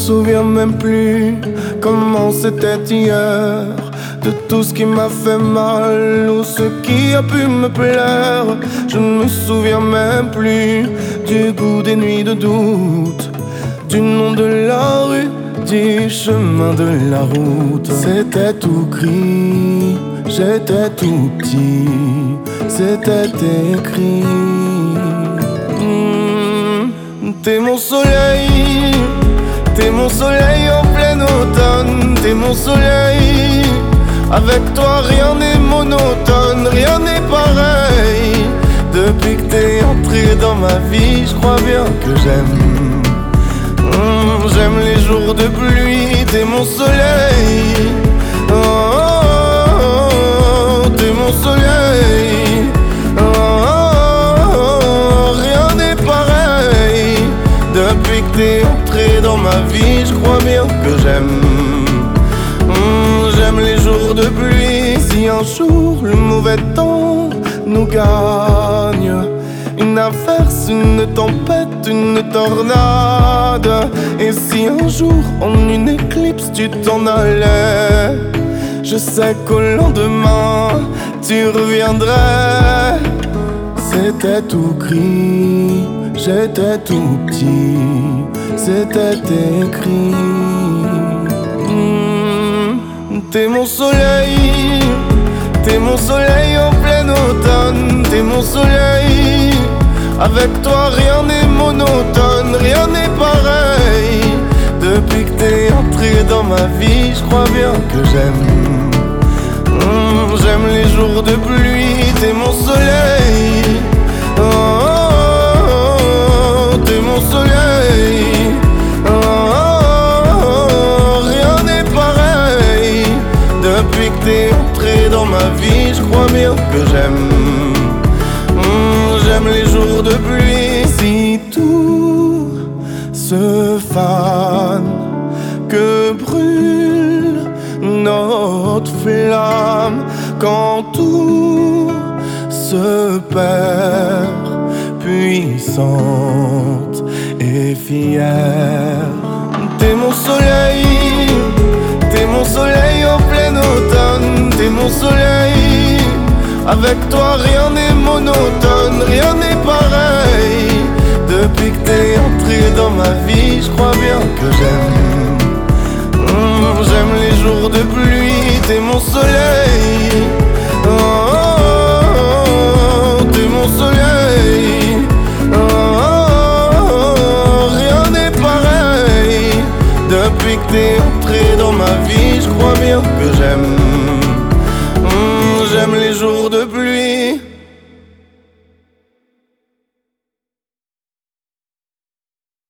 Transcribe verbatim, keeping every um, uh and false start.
souviens même plus comment c'était hier, de tout ce qui m'a fait mal ou ce qui a pu me plaire. Je ne me souviens même plus du goût des nuits de doute, du nom de la rue, du chemin de la route. C'était tout gris, j'étais tout petit, c'était écrit. Mmh, t'es mon soleil, t'es mon soleil en plein automne, t'es mon soleil. Avec toi rien n'est monotone, rien n'est pareil. Depuis que t'es entré dans ma vie, je crois bien que j'aime. Mmh, j'aime les jours de pluie, t'es mon soleil. Oh, oh, oh, t'es mon soleil. Oh, oh, oh, rien n'est pareil. Depuis que t'es entré dans ma vie, je crois bien que j'aime. Mmh, j'aime les jours de pluie. Si un jour le mauvais temps nous gagne, une averse, une tempête, une tornade, et si un jour en une éclipse tu t'en allais, je sais qu'au lendemain tu reviendrais. C'était tout gris, j'étais tout petit, c'était écrit. Mmh, t'es mon soleil, t'es mon soleil en plein automne, t'es mon soleil. Avec toi rien n'est monotone, rien n'est pareil. Depuis que t'es entré dans ma vie, je crois bien que j'aime. Mmh, j'aime les jours de pluie, t'es mon soleil. Oh, oh, oh, t'es mon soleil. Oh, oh, oh, rien n'est pareil. Depuis que t'es entré dans ma vie, je crois bien que j'aime. Mmh, j'aime les jours de pluie. Si tout se fane, que brûle notre flamme, quand tout se perd, puissante et fière. T'es mon soleil, t'es mon soleil en plein automne, t'es mon soleil. Avec toi rien n'est monotone, rien n'est pareil. Depuis que t'es entré dans ma vie, je crois bien que j'aime. Mmh, j'aime les jours de pluie, t'es mon soleil. Oh, oh, oh, t'es mon soleil. Oh, oh, oh, rien n'est pareil. Depuis que t'es entré dans ma vie, je crois bien que j'aime. Mmh, j'aime les jours de pluie.